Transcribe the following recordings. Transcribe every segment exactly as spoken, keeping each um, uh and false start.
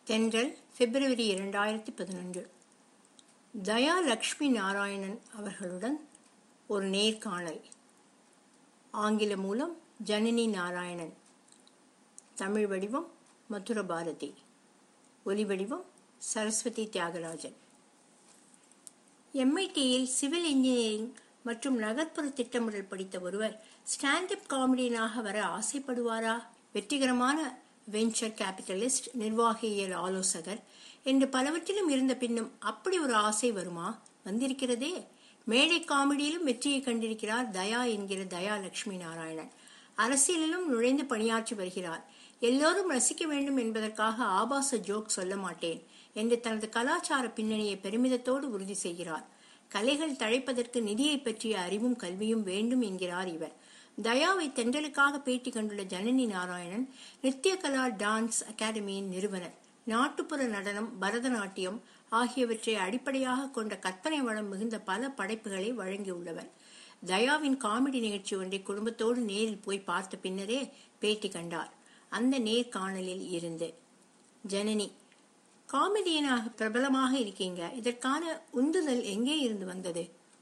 தென்றல் பிப்ரவரி இரண்டாயிரத்தி பதினொன்று. தயா லக்ஷ்மி நாராயணன் அவர்களுடன் ஒரு நேர்காணல். ஆங்கில மூலம் ஜனனி நாராயணன். தமிழ் வடிவம் மதுர பாரதி. ஒலி வடிவம் சரஸ்வதி தியாகராஜன். எம்ஐடியில் சிவில் இன்ஜினியரிங் மற்றும் நகர்ப்புற திட்டமிடல் படித்த ஒருவர் ஸ்டாண்டப் காமெடியனாக வர ஆசைப்படுவாரா? வெற்றிகரமான வெஞ்சர் கேபிட்டலிஸ்ட், நிர்வாகியல் ஆலோசகர் என்று பலவற்றிலும் இருந்த பின்னும் அப்படி ஒரு ஆசை வருமா? வந்திருக்கிறதே. மேடை காமெடியிலும் வெற்றியை கண்டிருக்கிறார் தயா என்கிற தயா லட்சுமி நாராயணன். அரசியலிலும் நுழைந்து பணியாற்றி வருகிறார். எல்லோரும் ரசிக்க வேண்டும் என்பதற்காக ஆபாச ஜோக் சொல்ல மாட்டேன் என்று தனது கலாச்சார பின்னணியை பெருமிதத்தோடு உறுதி செய்கிறார். கலைகள் தழைப்பதற்கு நிதியை பற்றிய அறிவும் கல்வியும் வேண்டும் என்கிறார் இவர். தயாவை தென்றலுக்காக பேட்டி கண்டுள்ள ஜனனி நாராயணன் நித்திய கலா டான்ஸ் அகாடமியின் நிறுவனர். நாட்டுப்புற நடனம், பரதநாட்டியம் ஆகியவற்றை அடிப்படையாக கொண்ட கற்பனை வளம் மிகுந்த பல படைப்புகளை வழங்கியுள்ளவர். தயாவின் காமெடி நிகழ்ச்சி ஒன்றை குடும்பத்தோடு நேரில் போய் பார்த்த பின்னரே பேட்டி கண்டார். அந்த நேர்காணலில் இருந்து ஜனனி: காமெடியனாக பிரபலமாக இருக்கீங்க, இதற்கான உந்துதல் எங்கே இருந்து வந்தது?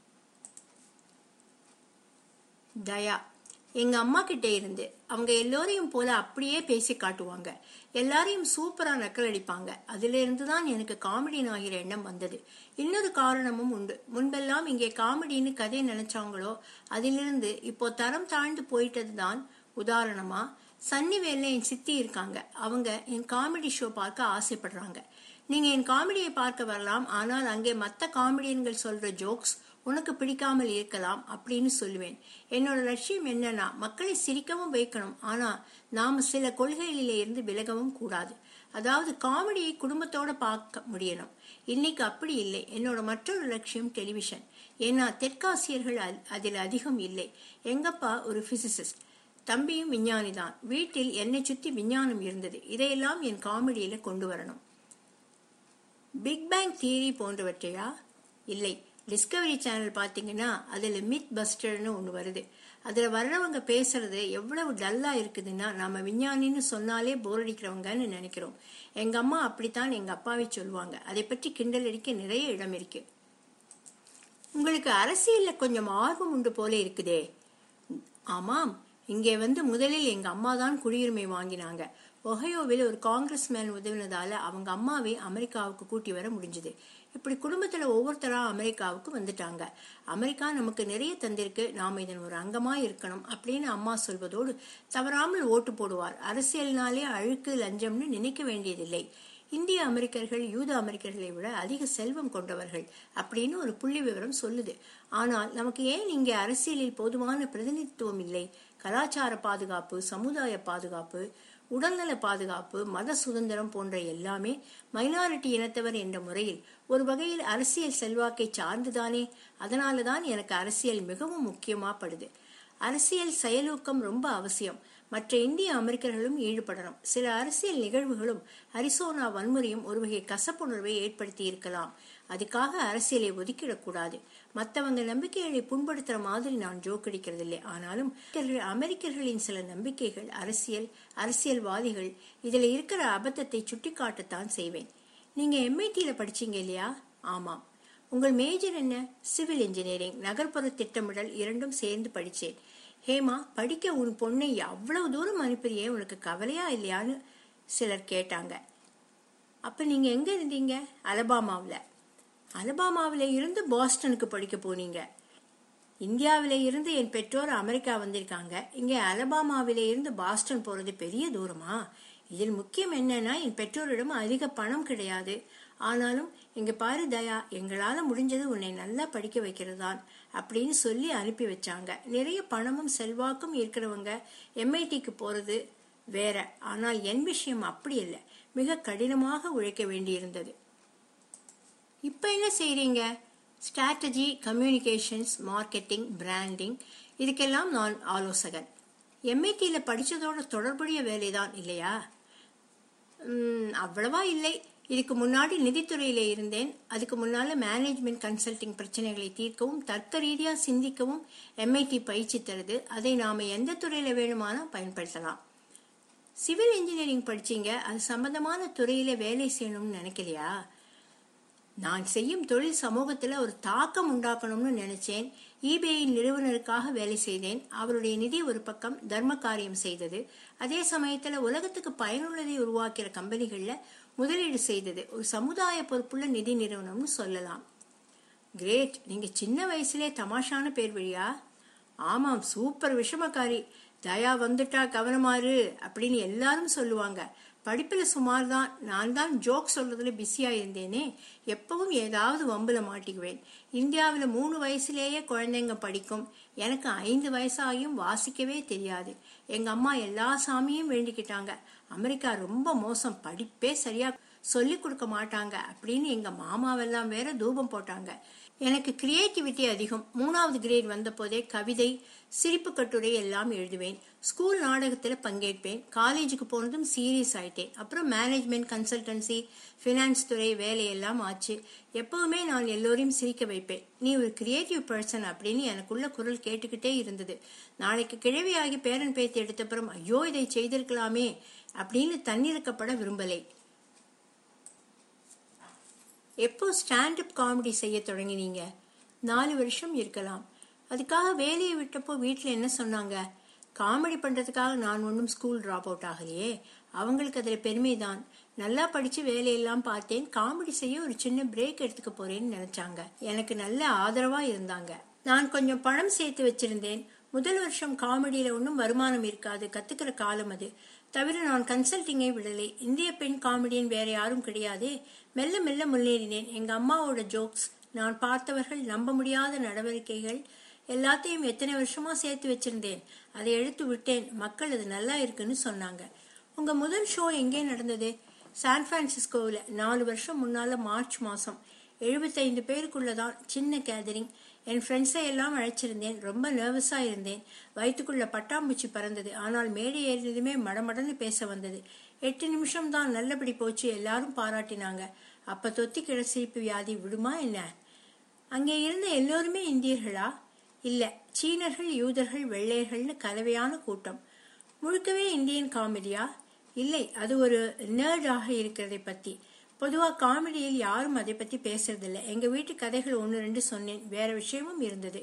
தயா: எங்க அம்மா கிட்ட இருந்து. அவங்க எல்லோரையும் போல அப்படியே பேசி காட்டுவாங்க. எல்லாரையும் சூப்பரா நக்கல் அடிப்பாங்க. அதுல இருந்துதான் எனக்கு காமெடியன் ஆகிற எண்ணம் வந்தது. இன்னொரு காரணமும் உண்டு. முன்பெல்லாம் இங்கே காமெடின்னு கதை நினைச்சாங்களோ அதிலிருந்து இப்போ தரம் தாழ்ந்து போயிட்டதுதான். உதாரணமா, சன்னிவேல்ல என் சித்தி இருக்காங்க. அவங்க என் காமெடி ஷோ பார்க்க ஆசைப்படுறாங்க. நீங்க என் காமெடியை பார்க்க வரலாம், ஆனால் அங்கே மற்ற காமெடியன்கள் சொல்ற ஜோக்ஸ் உனக்கு பிடிக்காமல் இருக்கலாம் அப்படின்னு சொல்லுவேன். என்னோட லட்சியம் என்னன்னா, மக்களை சிரிக்கவும் வைக்கணும், ஆனா நாம சில கொள்கைகளிலே இருந்து விலகவும் கூடாது. அதாவது காமெடியை குடும்பத்தோட பார்க்க முடியணும். இன்னைக்கு அப்படி இல்லை. என்னோட மற்றொரு லட்சியம் டெலிவிஷன். ஏன்னா தெற்காசியர்கள் அதில் அதிகம் இல்லை. எங்கப்பா ஒரு பிசிசிஸ்ட், தம்பியும் விஞ்ஞானி தான். வீட்டில் என்னை சுத்தி விஞ்ஞானம் இருந்தது. இதையெல்லாம் என் காமெடியில கொண்டு வரணும். பிக் பேங் தியரி போன்றவற்றையா? இல்லை. டிஸ்கவரி சேனல் பாத்தீங்கன்னா அதுல மித் பஸ்டர்னு ஒண்ணு வருது. அதுல வர்றவங்க பேசுறது எவ்வளவு டல்லா இருக்குதுன்னா நம்ம விஞ்ஞானின்னு சொன்னாலே போர் அடிக்கிறவங்கன்னு நினைக்கிறோம். எங்க அம்மா அப்படித்தான் எங்க அப்பாவை சொல்லுவாங்க. அதை பற்றி கிண்டல் அடிக்க நிறைய இடம் இருக்கு. உங்களுக்கு அரசியல்ல கொஞ்சம் ஆர்வம் உண்டு போல இருக்குதே? ஆமாம். இங்கே வந்து முதலில் எங்க அம்மா தான் குடியுரிமை வாங்கினாங்க. ஒஹையோவில் ஒரு காங்கிரஸ் மேன் உதவினதால அவங்க அம்மாவை அமெரிக்காவுக்கு கூட்டி வர முடிஞ்சது. இப்படி குடும்பத்துல ஒவ்வொருத்தரா அமெரிக்காவுக்கு வந்துட்டாங்க. அமெரிக்கா நமக்கு நிறைய தந்திருக்கு, நாம இதன் ஒரு அங்கமா இருக்கணும் அப்படின்னு அம்மா சொல்வதோடு தவறாமல் ஓட்டு போடுவார். அரசியல்னாலே அழுக்கு லஞ்சம்னு நினைக்க வேண்டியதில்லை. இந்திய அமெரிக்கர்கள் யூத அமெரிக்கர்களை விட அதிக செல்வம் கொண்டவர்கள் அப்படின்னு ஒரு புள்ளி விவரம் சொல்லுது. ஆனால் நமக்கு ஏன் இங்கே அரசியலில் போதுமான பிரதிநிதித்துவம் இல்லை? கலாச்சார பாதுகாப்பு, சமுதாய பாதுகாப்பு, உடல்நல பாதுகாப்பு, மத சுதந்திரம் போன்ற எல்லாமே மைனாரிட்டி இனத்தவர் என்ற முறையில் ஒரு வகையில் அரசியல் செல்வாக்கை சார்ந்துதானே. அதனாலதான் எனக்கு அரசியல் மிகவும் முக்கியமா படுது. அரசியல் செயலூக்கம் ரொம்ப அவசியம். மற்ற இந்திய அமெரிக்கர்களும் ஈடுபடணும். சில அரசியல் நிகழ்வுகளும் அரிசோனா வன்முறையும் ஒரு வகை கசப்புணர்வை ஏற்படுத்தி இருக்கலாம். அதுக்காக அரசியலை ஒதுக்கிடக்கூடாது. மற்றவங்க நம்பிக்கைகளை புண்படுத்துற மாதிரி நான் ஜோக் அடிக்கிறதில்லை. ஆனாலும் அமெரிக்கர்களின் சில நம்பிக்கைகள், அரசியல், அரசியல்வாதிகள் இதுல இருக்கிற அபத்தத்தை சுட்டி காட்டத்தான் செய்வேன். நீங்க எம்ஐடியில படிச்சீங்க இல்லையா? ஆமாம். உங்கள் மேஜர் என்ன? சிவில் இன்ஜினியரிங், நகர்ப்புற திட்டமிடல் இரண்டும் சேர்ந்து படிச்சேன். ஹேமா, படிக்க உன் பொண்ணை அவ்வளவு தூரம் அனுப்புறியே, உனக்கு கவலையா இல்லையான்னு சிலர் கேட்டாங்க. அப்ப நீங்க எங்க இருந்தீங்க? அலபாமாவில. அலபாமாவில இருந்து பாஸ்டனுக்கு படிக்க போனீங்க. இந்தியாவில இருந்து என் பெற்றோர் அமெரிக்கா வந்திருக்காங்க. இங்க அலபாமாவில இருந்து பாஸ்டன் போறது பெரிய தூரமா? இதில் முக்கியம் என்னன்னா, என் பெற்றோரிடம் அதிக பணம் கிடையாது. ஆனாலும் இங்க பாரு தயா, எங்களால முடிஞ்சது உன்னை நல்லா படிக்க வைக்கிறதான் அப்படின்னு சொல்லி அனுப்பி வச்சாங்க. நிறைய பணமும் செல்வாக்கும் இருக்கிறவங்க எம்ஐடிக்கு போறது வேற. ஆனால் என் விஷயம் அப்படி இல்லை. மிக கடினமாக உழைக்க வேண்டியிருந்தது. இப்ப என்ன செய்றீங்க? ஸ்ட்ராட்டஜி, கம்யூனிகேஷன்ஸ், மார்க்கெட்டிங், பிராண்டிங், இதுக்கெல்லாம் நான் ஆலோசகன். எம்ஐடியில படிச்சதோட தொடர்புடைய வேலைதான் இல்லையா? உம் அவ்வளவா இல்லை. இதுக்கு முன்னாடி நிதித்துறையில இருந்தேன். அதுக்கு முன்னால மேனேஜ்மெண்ட் கன்சல்டிங் பிரச்சனைகளை தீர்க்கவும் தர்க்க ரீதியா சிந்திக்கவும் எம்ஐடி பயிற்சி தருது. அதை நாம எந்த துறையில வேணுமானா பயன்படுத்தலாம். சிவில் இன்ஜினியரிங் படிச்சீங்க, அது சம்பந்தமான துறையில வேலை செய்யணும்னு நினைக்கலையா? நான் செய்யும் தொழில் சமூகத்துல ஒரு தாக்கம் உண்டாக்கணும்னு நினைச்சேன். ஈபேயின் நிறுவனருக்காக வேலை செய்தேன். அவருடைய நிதி ஒரு பக்கம் தர்ம காரியம் செய்தது, அதே சமயத்துல உலகத்துக்கு பயனுள்ளதை உருவாக்கிற கம்பெனிகள்ல முதலீடு செய்தது. ஒரு சமுதாய பொறுப்புள்ள நிதி நிறுவனம்னு சொல்லலாம். கிரேட். நீங்க சின்ன வயசுலே தமாஷான பேர் வழியா? ஆமாம், சூப்பர் விஷமக்காரி. தயா வந்துட்டா கவனமாறு அப்படின்னு எல்லாரும் சொல்லுவாங்க. படிப்புல சுமார் தான். நான் தான் ஜோக் சொல்றதுல பிஸியா இருந்தேனே, எப்பவும் ஏதாவது வம்புல மாட்டிக்குவேன். இந்தியாவில மூணு வயசுலேயே குழந்தைங்க படிக்கும். எனக்கு ஐந்து வயசாகியும் வாசிக்கவே தெரியாது. எங்க அம்மா எல்லா சாமியும் வேண்டிக்கிட்டாங்க. அமெரிக்கா ரொம்ப மோசம், படிப்பே சரியா சொல்லி கொடுக்க மாட்டாங்க அப்படின்னு எங்க மாமாவெல்லாம் வேற தூபம் போட்டாங்க. எனக்கு கிரியேட்டிவிட்டி அதிகம். மூணாவது கிரேட் வந்த போதே கவிதை, சிரிப்பு கட்டுரை எல்லாம் எழுதுவேன். ஸ்கூல் நாடகத்துல பங்கேற்பேன். காலேஜுக்கு போனதும் சீரியஸ் ஆயிட்டேன். அப்புறம் மேனேஜ்மெண்ட், கன்சல்டன்சி, பினான்ஸ் துறை வேலையெல்லாம் ஆச்சு. எப்பவுமே நான் எல்லோரையும் சிரிக்க வைப்பேன். நீ ஒரு கிரியேட்டிவ் பர்சன் அப்படின்னு எனக்குள்ள குரல் கேட்டுக்கிட்டே இருந்தது. நாளைக்கு கிழவியாகி பேரன் பேத்தி எடுத்தப்புறம் ஐயோ இதை செய்திருக்கலாமே அப்படின்னு தன்னிறக்கப்பட விரும்பலை. எப்போ ஸ்டாண்ட் அப் காமெடி செய்ய தொடங்கினீங்க? நாலு வருஷம் இருக்கலாம். அதுக்காக வேலையை விட்டப்போ வீட்டுல என்ன சொன்னாங்க? காமெடி பண்றதுக்காக நான் ஒன்றும் ஸ்கூல் டிராப் அவுட் ஆகலையே. அவங்களுக்கு அதுல பெருமைதான். நல்லா படிச்சு வேலையெல்லாம் பார்த்தேன். காமெடி செய்ய ஒரு சின்ன பிரேக் எடுத்துக்க போறேன்னு நினைச்சாங்க. எனக்கு நல்ல ஆதரவா இருந்தாங்க. நான் கொஞ்சம் பணம் சேர்த்து வச்சிருந்தேன். முதல் வருஷம் காமெடியில ஒன்றும் வருமானம் இருக்காது, கத்துக்கிற காலம் அது. தவிர நான் கன்சல்டிங்கை விடலை. இந்திய பெண் காமெடியன் வேற யாரும் கிடையாதே. மெல்ல மெல்ல முன்னேறினேன். எங்க அம்மாவோட ஜோக்ஸ், நான் பார்த்தவர்கள் நம்ப முடியாத நடவடிக்கைகள் எல்லாத்தையும் எத்தனை வருஷமா சேர்த்து வச்சிருந்தேன். அதை எடுத்து விட்டேன். மக்கள் அது நல்லா இருக்குன்னு சொன்னாங்க. உங்க முதல் ஷோ எங்கே நடந்தது? சான் பிரான்சிஸ்கோவில். நாலு வருஷம் முன்னால மார்ச் மாசம். எழுபத்தைந்து பேருக்குள்ளதான், சின்ன கேதரிங். என் ஃப்ரெண்ட்ஸை எல்லாம் அழைச்சிருந்தேன். ரொம்ப நர்வஸா இருந்தேன். வயிற்றுக்குள்ள பட்டாம்பூச்சி பறந்தது. ஆனால் மேடை ஏறினதுமே மடமடன்னு பேச வந்தது. எட்டு நிமிஷம் தான், நல்லபடி போச்சு. எல்லாரும் பாராட்டினாங்க. அப்ப தொத்தி கிட சிரிப்பு வியாதி விடுமா என்ன? அங்கே இருந்த எல்லோருமே இந்தியர்களா? இல்ல, சீனர்கள், யூதர்கள், வெள்ளையர்கள்னு கலவையான கூட்டம். முழுக்கவே இந்தியன் காமெடியா? இல்லை, அது ஒரு நர்டாக இருக்கிறதை பத்தி. பொதுவா காமெடியில் யாரும் அதை பத்தி பேசுறதில்லை. எங்க வீட்டு கதைகள் ஒன்னு ரெண்டு சொன்னேன். வேற விஷயமும் இருந்தது.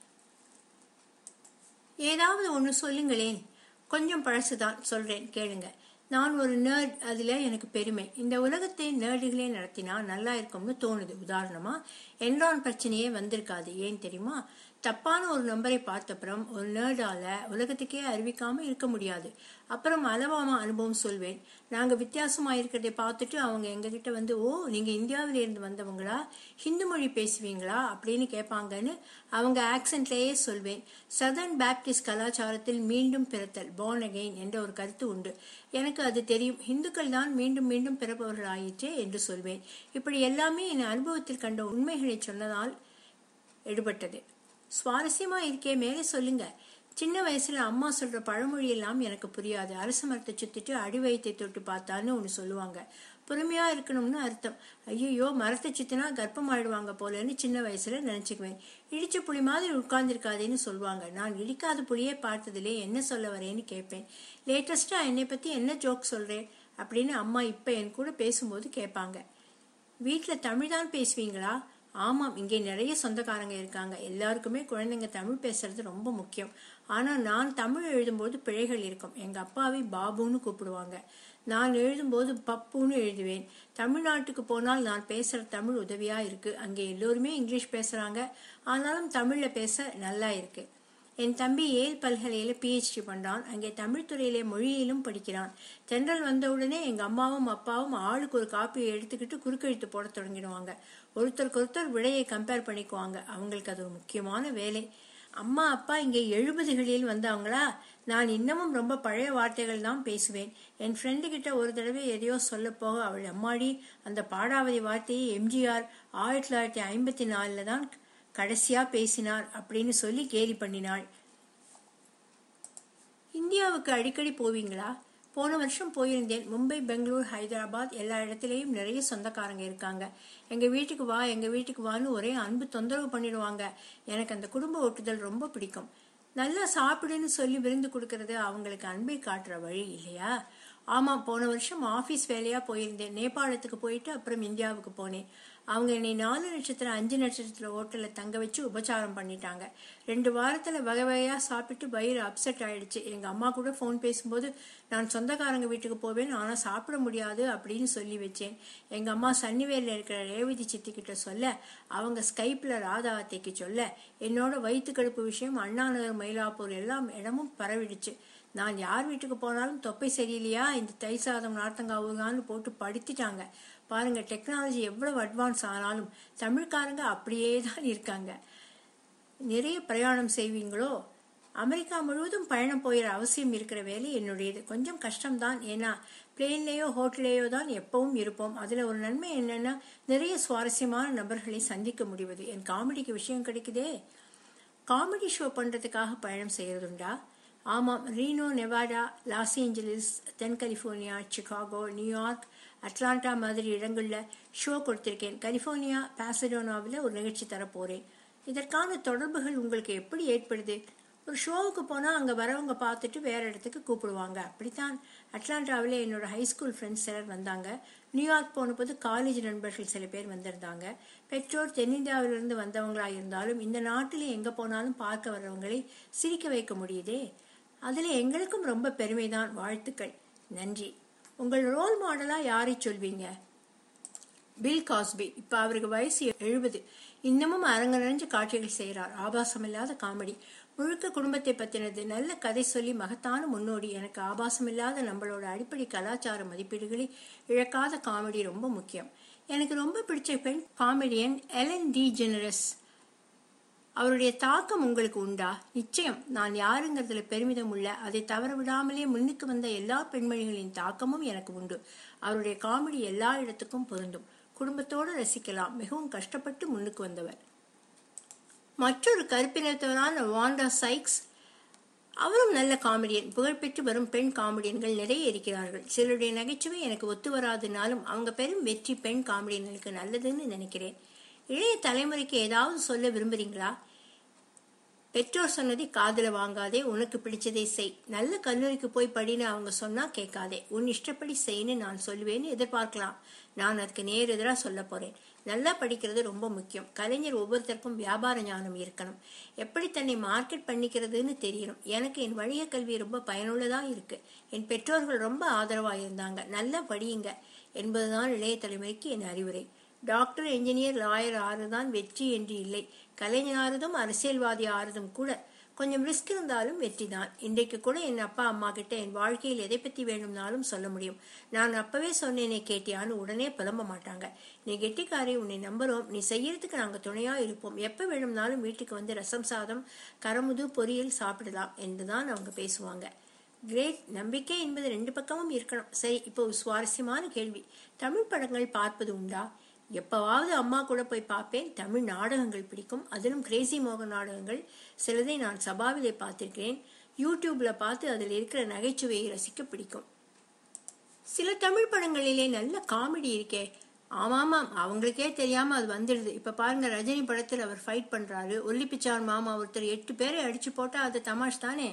ஏதாவது ஒன்னு சொல்லுங்களேன். கொஞ்சம் பழசுதான், சொல்றேன் கேளுங்க. நான் ஒரு நர்ட், அதுல எனக்கு பெருமை. இந்த உலகத்தை நர்டுகளே நடத்தினா நல்லா இருக்கும்னு தோணுது. உதாரணமா, என்ரான் பிரச்சனையே வந்திருக்காது. ஏன் தெரியுமா? தப்பான ஒரு நம்பரை பார்த்தப்புறம் ஒரு நர்டால உலகத்துக்கே அறிவிக்காம இருக்க முடியாது. அப்புறம் அலபாமா அனுபவம் சொல்வேன். நாங்க வித்தியாசமா இருக்கிறதை பார்த்துட்டு அவங்க எங்க கிட்ட வந்து, ஓ நீங்க இந்தியாவில இருந்து வந்தவங்களா, ஹிந்து மொழி பேசுவீங்களா அப்படின்னு கேட்பாங்கன்னு அவங்க ஆக்சென்ட்லயே சொல்வேன். சதர்ன் பேப்டிஸ்ட் கலாச்சாரத்தில் மீண்டும் பிறத்தல், born again என்ற ஒரு கருத்து உண்டு. எனக்கு அது தெரியும். இந்துக்கள் தான் மீண்டும் மீண்டும் பிறப்பவர்கள் ஆயிற்றே என்று சொல்வேன். இப்படி எல்லாமே என் அனுபவத்தில் கண்ட உண்மைகளை சொன்னதால் எடுபட்டது. சுவாரஸ்யமா இருக்கே, மேலே சொல்லுங்க. சின்ன வயசுல அம்மா சொல்ற பழமொழி எல்லாம் எனக்கு புரியாது. அரச மரத்தை சுத்திட்டு அடி வயித்தை தொட்டு பார்த்தான்னு ஒண்ணு சொல்லுவாங்க. பொறுமையா இருக்கணும்னு அர்த்தம். ஐயோ, மரத்தை சுத்தினா கர்ப்பம் ஆயிடுவாங்க போலன்னு சின்ன வயசுல நினைச்சுக்குவேன். இடிச்ச புளி மாதிரி உட்கார்ந்துருக்காதேன்னு சொல்லுவாங்க. நான் இடிக்காத புளியே பார்த்ததுலே என்ன சொல்ல வரேன்னு கேட்பேன். லேட்டஸ்டா என்னை பத்தி என்ன ஜோக் சொல்றேன் அப்படின்னு அம்மா இப்ப என் கூட பேசும்போது கேட்பாங்க. வீட்டுல தமிழ் தான் பேசுவீங்களா? ஆமாம், இங்கே நிறைய சொந்தக்காரங்க இருக்காங்க. எல்லாருக்குமே குழந்தைங்க தமிழ் பேசுறது ரொம்ப முக்கியம். ஆனா நான் தமிழ் எழுதும்போது பிழைகள் இருக்கும். எங்க அப்பாவை பாபுன்னு கூப்பிடுவாங்க. நான் எழுதும்போது பப்புன்னு எழுதுவேன். தமிழ்நாட்டுக்கு போனால் நான் பேசுற தமிழ் உதவியா இருக்கு. அங்கே எல்லோருமே இங்கிலீஷ் பேசுறாங்க, ஆனாலும் தமிழ்ல பேச நல்லா இருக்கு. என் தம்பி ஏல் பல்கலையில பிஹெச்டி பண்றான். அங்கே தமிழ் துறையிலே மொழியிலும் படிக்கிறான். தென்றல் வந்தவுடனே எங்க அம்மாவும் அப்பாவும் ஆளுக்கு ஒரு காப்பியை எடுத்துக்கிட்டு குறுக்கெழுத்து போட தொடங்கிடுவாங்க. ஒருத்தருக்கு ஒருத்தர் விடையை கம்பேர் பண்ணிக்குவாங்க. அவங்களுக்கு அது ஒரு முக்கியமான வேலை. அம்மா அப்பா இங்கே எழுபதுகளில் வந்தவங்களா? நான் இன்னமும் ரொம்ப பழைய வார்த்தைகள் தான் பேசுவேன். என் ஃப்ரெண்டு கிட்ட ஒரு தடவை எதையோ சொல்ல போக அவள், அம்மாடி அந்த பாடாவதி வார்த்தையை எம்ஜிஆர் ஆயிரத்தி தொள்ளாயிரத்தி ஐம்பத்தி நாலுல தான் கடைசியா பேசினார் அப்படின்னு சொல்லி கேலி பண்ணினாள். இந்தியாவுக்கு அடிக்கடி போவீங்களா? போன வருஷம் போயிருந்தேன். மும்பை, பெங்களூர், ஹைதராபாத் எல்லா இடத்துலயும் நிறைய சொந்தக்காரங்க இருக்காங்க. எங்க வீட்டுக்கு வா எங்க வீட்டுக்கு வான்னு ஒரே அன்பு தொந்தரவு பண்ணிடுவாங்க. எனக்கு அந்த குடும்ப ஒட்டுதல் ரொம்ப பிடிக்கும். நல்லா சாப்பிடுன்னு சொல்லி விருந்து கொடுக்கறது அவங்களுக்கு அன்பை காட்டுற வழி இல்லையா? ஆமாம், போன வருஷம் ஆபீஸ் வேலையா போயிருந்தேன். நேபாளத்துக்கு போயிட்டு அப்புறம் இந்தியாவுக்கு போனேன். அவங்க என்னை நாலு நட்சத்திரம் அஞ்சு நட்சத்திர ஹோட்டல்ல தங்க வச்சு உபச்சாரம் பண்ணிட்டாங்க. ரெண்டு வாரத்துல வகை வகையா சாப்பிட்டு வயிறு அப்செட் ஆயிடுச்சு. எங்க அம்மா கூட போன் பேசும்போது நான் சொந்தக்காரங்க வீட்டுக்கு போவேன், ஆனா சாப்பிட முடியாது அப்படின்னு சொல்லி வச்சேன். எங்க அம்மா சன்னிவேல்ல இருக்கிற ரேவதி சித்தி கிட்ட சொல்ல, அவங்க ஸ்கைப்ல ராதா அத்தைக்கு சொல்ல, என்னோட வயிற்று கடுப்பு விஷயம் அண்ணாநகர், மயிலாப்பூர் எல்லாம் இடமும் பரவிடுச்சு. நான் யார் வீட்டுக்கு போனாலும் தொப்பை சரியில்லையா, இந்த தை சாதம் நார்த்தங்காய் ஊறுகான்னு போட்டு படுத்திட்டாங்க. பாருங்க, டெக்னாலஜி எவ்வளவு அட்வான்ஸ் ஆனாலும் தமிழ்காரங்க அப்படியே தான் இருக்காங்க. நிறைய பிரயாணம் செய்வீங்களோ? அமெரிக்கா முழுவதும் பயணம் போயிற அவசியம் இருக்கிற வேலை என்னுடையது. கொஞ்சம் கஷ்டம்தான், ஏன்னா பிளேன்லேயோ ஹோட்டலேயோ தான் எப்பவும் இருப்போம். அதுல ஒரு நன்மை என்னன்னா, நிறைய சுவாரஸ்யமான நபர்களை சந்திக்க முடிவது. என் காமெடிக்கு விஷயம் கிடைக்குதே. காமெடி ஷோ பண்றதுக்காக பயணம் செய்யறதுண்டா? ஆமாம், ரீனோ, நெவாடா, லாஸ் ஏஞ்சலிஸ், தென் கலிபோர்னியா, சிகாகோ, நியூயார்க், அட்லாண்டா மாதிரி இடங்கள்ல ஷோ கொடுத்திருக்கேன். கலிபோர்னியா பாசடோனாவில் ஒரு நிகழ்ச்சி தர போறேன். இதற்கான தொடர்புகள் உங்களுக்கு எப்படி ஏற்படுது? ஒரு ஷோவுக்கு போனா அங்க வரவங்க பார்த்துட்டு வேற இடத்துக்கு கூப்பிடுவாங்க. அப்படித்தான் அட்லாண்டாவில் என்னோட ஹைஸ்கூல் ஃப்ரெண்ட்ஸ் சிலர் வந்தாங்க. நியூயார்க் போன போது காலேஜ் நண்பர்கள் சில பேர் வந்திருந்தாங்க. பெற்றோர் தென்னிந்தியாவிலிருந்து வந்தவங்களா இருந்தாலும் இந்த நாட்டிலே எங்க போனாலும் பார்க்க வர்றவங்களை சிரிக்க வைக்க முடியுதே. அதுல எங்களுக்கும் ரொம்ப பெருமைதான். வாழ்த்துக்கள். நன்றி. உங்கள் ரோல் மாடலா யாரை சொல்வீங்க? Bill Cosby. இப்ப அவருக்கு வயசு எழுபது. இன்னமும் அரங்க நிறைஞ்ச காட்சிகள் செய்யறார். ஆபாசமில்லாத காமெடி, முழுக்க குடும்பத்தை பத்தினது, நல்ல கதை சொல்லி மகத்தான முன்னோடி. எனக்கு ஆபாசமில்லாத நம்மளோட அடிப்படை கலாச்சார மதிப்பீடுகளை இழக்காத காமெடி ரொம்ப முக்கியம். எனக்கு ரொம்ப பிடிச்ச பெண் காமெடியன் எலன் டி ஜெனரஸ். அவருடைய தாக்கம் உங்களுக்கு உண்டா? நிச்சயம். நான் யாருங்கிறதுல பெருமிதம் உள்ள, அதை தவற விடாமலே முன்னுக்கு வந்த எல்லா பெண்மணிகளின் தாக்கமும் எனக்கு உண்டு. அவருடைய காமெடி எல்லா இடத்துக்கும் பொருந்தும். குடும்பத்தோடு ரசிக்கலாம். மிகவும் கஷ்டப்பட்டு முன்னுக்கு வந்தவர். மற்றொரு கருப்பினத்தவரான வாண்டா சைக்ஸ், அவரும் நல்ல காமெடியன். புகழ்பெற்று வரும் பெண் காமெடியன்கள் நிறைய இருக்கிறார்கள். சிலருடைய நகைச்சுவை எனக்கு ஒத்து வராதுனாலும் அவங்க பெரும் வெற்றி பெண் காமெடியன்களுக்கு நல்லதுன்னு நினைக்கிறேன். இளைய தலைமுறைக்கு ஏதாவது சொல்ல விரும்புறீங்களா? பெற்றோர் சொன்னதை காதுல வாங்காதே, உனக்கு பிடிச்சதை செய். நல்ல கல்லூரிக்கு போய் படின்னு அவங்க சொன்னா கேட்காதே. உன் இஷ்டப்படி செய்ன்னு நான் சொல்லுவேன்னு எதிர்பார்க்கலாம். நான் அதுக்கு நேர் எதிரா சொல்ல போறேன். நல்லா படிக்கிறது ரொம்ப முக்கியம். கலைஞர் ஒவ்வொருத்தருக்கும் வியாபார ஞானம் இருக்கணும். எப்படி தன்னை மார்க்கெட் பண்ணிக்கிறதுன்னு தெரியணும். எனக்கு என் வணிக கல்வி ரொம்ப பயனுள்ளதா இருக்கு. என் பெற்றோர்கள் ரொம்ப ஆதரவா இருந்தாங்க. நல்லா படியுங்க என்பதுதான் இளைய தலைமுறைக்கு என் அறிவுரை. டாக்டர், என்ஜினியர், லாயர் ஆறுதான் வெற்றி என்று இல்லை. கலைஞர் ஆறுதும் அரசியல்வாதி ஆறுதும் கூட கொஞ்சம் ரிஸ்க் இருந்தாலும் வெற்றி தான். இன்றைக்கு கூட என் அப்பா அம்மா கிட்ட என் வாழ்க்கையில் எதை பத்தி வேணும்னாலும் சொல்ல முடியும். நான் அப்பவே சொன்னேனே கேட்டியான்னு உடனே புலம்ப மாட்டாங்க. நீ கெட்டிக்காரி, உன்னை நம்புறோம், நீ செய்யறதுக்கு நாங்க துணையா இருப்போம், எப்ப வேணும்னாலும் வீட்டுக்கு வந்து ரசம் சாதம், கரமுது, பொரியல் சாப்பிடலாம் என்றுதான் அவங்க பேசுவாங்க. கிரேட். நம்பிக்கை என்பது ரெண்டு பக்கமும் இருக்கணும். சரி, இப்போ ஒரு சுவாரஸ்யமான கேள்வி. தமிழ் படங்கள் பார்ப்பது உண்டா? எப்பவாவது அம்மா கூட போய் பார்ப்பேன். தமிழ் நாடகங்கள் பிடிக்கும். அதிலும் கிரேசி மோகன் நாடகங்கள் சிலதை நான் சபாவிலே பார்த்திருக்கிறேன். யூடியூப்ல பார்த்து அதில் இருக்கிற நகைச்சுவையை ரசிக்க பிடிக்கும். சில தமிழ் படங்களிலே நல்ல காமெடி இருக்கே. ஆமாமாம், அவங்களுக்கே தெரியாம அது வந்துடுது. இப்ப பாருங்க, ரஜினி படத்தில் அவர் ஃபைட் பண்றாரு. ஒல்லிப்பிச்சார் மாமா ஒருத்தர் எட்டு பேரை அடிச்சு போட்டா அது தமாஷ் தானே.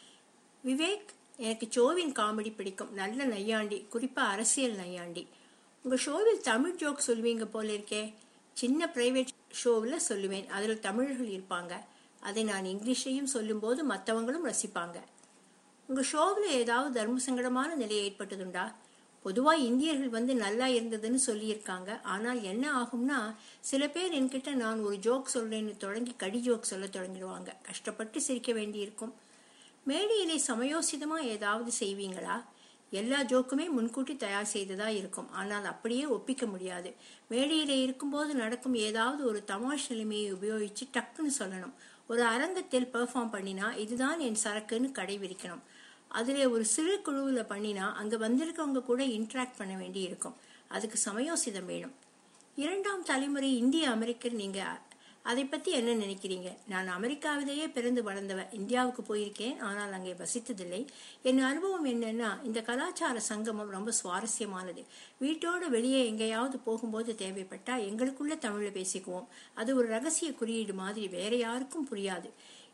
விவேக். எனக்கு சோவின் காமெடி பிடிக்கும். நல்ல நையாண்டி, குறிப்பா அரசியல் நையாண்டி. உங்க ஷோவில் தமிழ் ஜோக் சொல்வீங்க போல இருக்கே. சின்ன பிரைவேட் ஷோவில் சொல்லுவேன். அதில் தமிழர்கள் இருப்பாங்க. அதை நான் இங்கிலீஷ்லையும் சொல்லும் போது மற்றவங்களும் ரசிப்பாங்க. உங்க ஷோவில் ஏதாவது தர்ம சங்கடமான நிலை ஏற்பட்டதுண்டா? பொதுவா இந்தியர்கள் வந்து நல்லா இருந்ததுன்னு சொல்லியிருக்காங்க. ஆனால் என்ன ஆகும்னா, சில பேர் என்கிட்ட நான் ஒரு ஜோக் சொல்றேன்னு தொடங்கி கடி ஜோக் சொல்ல தொடங்கிடுவாங்க. கஷ்டப்பட்டு சிரிக்க வேண்டியிருக்கும். மேடையிலே சமயோசிதமா ஏதாவது செய்வீங்களா? எல்லா ஜோக்குமே முன்கூட்டி தயார் செய்ததா இருக்கும். ஆனால் அப்படியே ஒப்பிக்க முடியாது. மேடையில இருக்கும்போது நடக்கும் ஏதாவது ஒரு தமாஷ் நிலைமையை உபயோகிச்சு டக்குன்னு சொல்லணும். ஒரு அரங்கத்தில் பெர்ஃபார்ம் பண்ணினா இதுதான் என் சரக்குன்னு கடை விரிக்கணும். அதுல ஒரு சிறு குழுவுல பண்ணினா அங்க வந்திருக்கவங்க கூட இன்டராக்ட் பண்ண வேண்டி இருக்கும். அதுக்கு சமயோசிதம் வேணும். இரண்டாம் தலைமுறை இந்திய அமெரிக்கர் நீங்க, அதை பத்தி என்ன நினைக்கிறீங்க? நான் அமெரிக்காவிலேயே பிறந்து வளர்ந்தவன். இந்தியாவுக்கு போயிருக்கேன், ஆனால் அங்கே வசித்ததில்லை. என் அனுபவம் என்னன்னா, இந்த கலாச்சார சங்கமம் ரொம்ப சுவாரஸ்யமானது. வீட்டோட வெளியே எங்கேயாவது போகும்போது தேவைப்பட்டா எங்களுக்குள்ள தமிழ்ல பேசிக்குவோம். அது ஒரு ரகசிய குறியீடு மாதிரி, வேற யாருக்கும் புரியாது.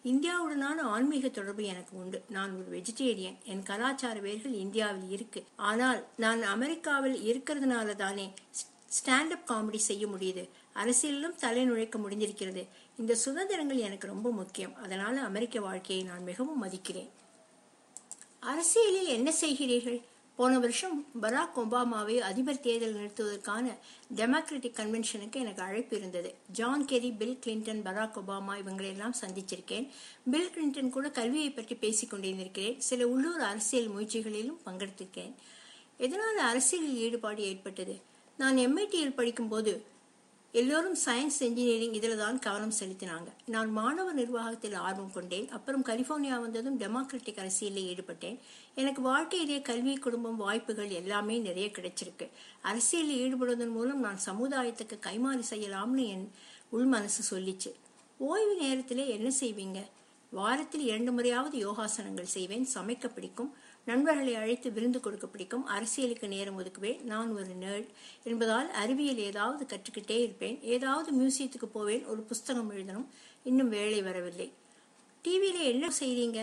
இந்தியாவுடனான ஆன்மீக தொடர்பு எனக்கு உண்டு. நான் ஒரு வெஜிடேரியன். என் கலாச்சார வேர்கள் இந்தியாவில் இருக்கு. ஆனால் நான் அமெரிக்காவில் இருக்கிறதுனால தானே ஸ்டாண்ட் அப் காமெடி செய்ய முடியுது. அரசியலிலும் தலை நுழைக்க முடிஞ்சிருக்கிறது. இந்த சுதந்திரங்கள் எனக்கு ரொம்ப முக்கியம். அதனால அமெரிக்க வாழ்க்கையை நான் மிகவும் மதிக்கிறேன். அரசியலில் என்ன செய்கிறீர்கள்? போன வருஷம் பராக் ஒபாமாவை அதிபர் தேர்தல் நிறுத்துவதற்கான டெமோக்ராட்டிக் கன்வென்ஷனுக்கு எனக்கு அழைப்பு இருந்தது. John Kerry, Bill Clinton, Barack Obama இவங்களெல்லாம் சந்திச்சிருக்கேன். பில் கிளின்டன் கூட கல்வியை பற்றி பேசிக் கொண்டிருந்திருக்கிறேன். சில உள்ளூர் அரசியல் முயற்சிகளிலும் பங்கெடுத்திருக்கேன். எதனால் அரசியலில் ஈடுபாடு ஏற்பட்டது? நான் எம்ஐடியில் படிக்கும் போது எல்லோரும் சயின்ஸ், இன்ஜினியரிங் இதில் தான் கவனம் செலுத்தினாங்க. நான் மாணவர் நிர்வாகத்தில் ஆர்வம் கொண்டேன். அப்புறம் கலிபோர்னியா வந்ததும் டெமோக்ராட்டிக் அரசியலில் ஈடுபட்டேன். எனக்கு வாழ்க்கையிலே கல்வி, குடும்பம், வாய்ப்புகள் எல்லாமே நிறைய கிடைச்சிருக்கு. அரசியலில் ஈடுபடுவதன் மூலம் நான் சமுதாயத்துக்கு கைமாறி செய்யலாம்னு என் உள் மனசு சொல்லிச்சு. ஓய்வு நேரத்திலே என்ன செய்வீங்க? வாரத்தில் இரண்டு முறையாவது யோகாசனங்கள் செய்வேன். சமைக்க பிடிக்கும். நண்பர்களை அழைத்து விருந்து கொடுக்க பிடிக்கும். அரசியலுக்கு நேரம் ஒதுக்குவேன். நான் ஒரு நர்ட் என்பதால் அறிவியல் ஏதாவது கற்றுக்கிட்டே இருப்பேன். ஏதாவது மியூசியத்துக்கு போவேன். ஒரு புஸ்தகம் எழுதணும். இன்னும் வேலை வரவில்லை. டிவியில என்ன செய்றீங்க?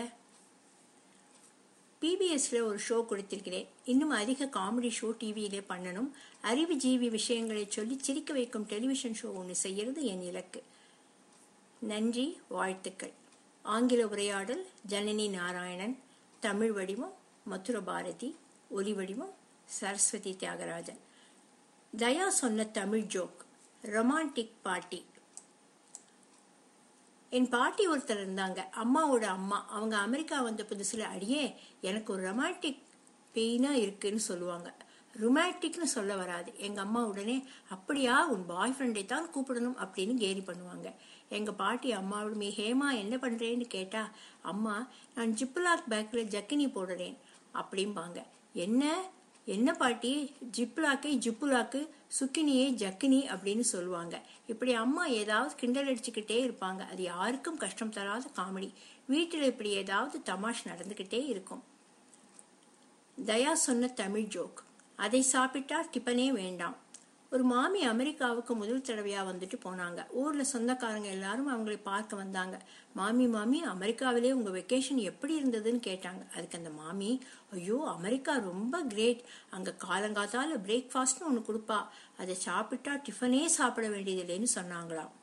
பிபிஎஸ்ல ஒரு ஷோ கொடுத்திருக்கிறேன். இன்னும் அதிக காமெடி ஷோ டிவியிலே பண்ணணும். அறிவு ஜீவி விஷயங்களை சொல்லி சிரிக்க வைக்கும் டெலிவிஷன் ஷோ ஒன்று செய்யறது என் இலக்கு. நன்றி, வாழ்த்துக்கள். ஆங்கில உரையாடல் ஜனனி நாராயணன். தமிழ் வடிவம் மதுர பாரதி. ஒலி வடிவம் சரஸ்வதி தியாகராஜன். தயா சொன்ன தமிழ் ஜோக். ரொமான்டிக் பாட்டி. என் பாட்டி ஒருத்தர் இருந்தாங்க. அம்மாவோட அம்மா. அவங்க அமெரிக்கா வந்த புதுசுல, அடியே எனக்கு ஒரு ரொமான்டிக் பெயினா இருக்குன்னு சொல்லுவாங்க. ரொமான்டிக்னு சொல்ல வராது. எங்க அம்மா உடனே, அப்படியா, உன் பாய் ஃப்ரெண்டை தான் கூப்பிடணும் அப்படின்னு கேலி பண்ணுவாங்க. எங்க பாட்டி அம்மாவிடமே, ஹேமா என்ன பண்றேன்னு கேட்டா, அம்மா நான் ஜிப்லாக் பேக்ல ஜக்கினி போடுறேன் அப்படிம்பாங்க. என்ன என்ன பாட்டி, ஜிப்லாக்கை ஜிப்புலாக்கு, சுக்கினியை ஜக்கினி அப்படின்னு சொல்லுவாங்க. இப்படி அம்மா ஏதாவது கிண்டல் அடிச்சுக்கிட்டே இருப்பாங்க. அது யாருக்கும் கஷ்டம் தராத காமெடி. வீட்டில் இப்படி ஏதாவது தமாஷ் நடந்துகிட்டே இருக்கும். தயா சொன்ன தமிழ் ஜோக். அதை சாப்பிட்டா டிபனே வேண்டாம். ஒரு மாமி அமெரிக்காவுக்கு முதல் தடவையா வந்துட்டு போனாங்க. ஊர்ல சொந்தக்காரங்க எல்லாரும் அவங்களை பார்க்க வந்தாங்க. மாமி மாமி அமெரிக்காவிலே உங்க வெக்கேஷன் எப்படி இருந்ததுன்னு கேட்டாங்க. அதுக்கு அந்த மாமி, ஐயோ அமெரிக்கா ரொம்ப கிரேட். அங்க காலங்காத்தால பிரேக்ஃபாஸ்ட்னு ஒண்ணு கொடுப்பா. அதை சாப்பிட்டா டிஃபனே சாப்பிட வேண்டியதில்லைன்னு சொன்னாங்களாம்.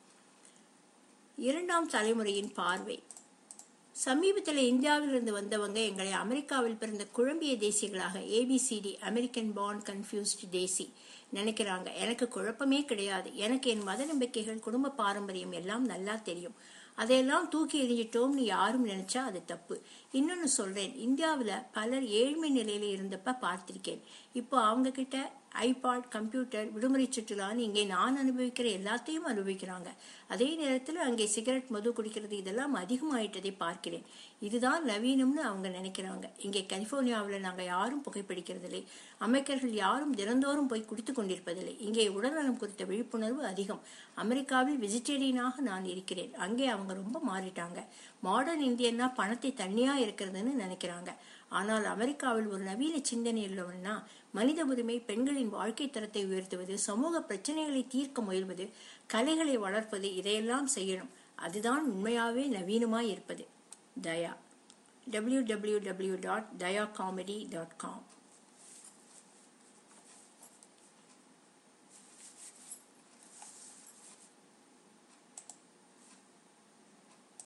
இரண்டாம் தலைமுறையின் பார்வை. சமீபத்தில் இந்தியாவிலிருந்து வந்தவங்க எங்களை அமெரிக்காவில் பிறந்த குழம்பிய தேசிகளாக, ABCD, American born confused desi நினைக்கிறாங்க. எனக்கு குழப்பமே கிடையாது. எனக்கு என் மத நம்பிக்கைகள், குடும்ப பாரம்பரியம் எல்லாம் நல்லா தெரியும். அதையெல்லாம் தூக்கி எறிஞ்சிட்டோம்னு யாரும் நினைச்சா அது தப்பு. இன்னொன்னு சொல்றேன், இந்தியாவில பலர் ஏழ்மை நிலையில இருந்தப்ப பார்த்திருக்கேன். இப்போ அவங்க கிட்ட ஐபாட், கம்ப்யூட்டர், விடுமுறை சுற்றுலான்னு இங்கே நான் அனுபவிக்கிற எல்லாத்தையும் அனுபவிக்கிறாங்க. அதே நேரத்தில் அங்கே சிகரெட், மது குடிக்கிறது இதெல்லாம் அதிகமாயிட்டதை பார்க்கிறேன். இதுதான் நவீனம்னு அவங்க நினைக்கிறாங்க. இங்கே கலிபோர்னியாவில் நாங்க யாரும் புகைப்பிடிக்கிறதில்லை. அமெரிக்கர்கள் யாரும் தினந்தோறும் போய் குடித்து கொண்டிருப்பதில்லை. இங்கே உடல்நலம் குறித்த விழிப்புணர்வு அதிகம். அமெரிக்காவில் வெஜிடேரியனாக நான் இருக்கிறேன். அங்கே அவங்க ரொம்ப மாறிட்டாங்க. மாடர்ன் இந்தியன்னா பணத்தை தண்ணியா இருக்கிறதுன்னு நினைக்கிறாங்க. ஆனால் அமெரிக்காவில் ஒரு நவீன சிந்தனை உள்ளவன்னா மனித உரிமை, பெண்களின் வாழ்க்கை தரத்தை உயர்த்துவது, சமூக பிரச்சனைகளை தீர்க்க முயல்வது, கலைகளை வளர்ப்பது, இதையெல்லாம் செய்யணும். அதுதான் உண்மையாவே நவீனமாய் இருப்பது. Daya. W W W dot Daya comedy dot com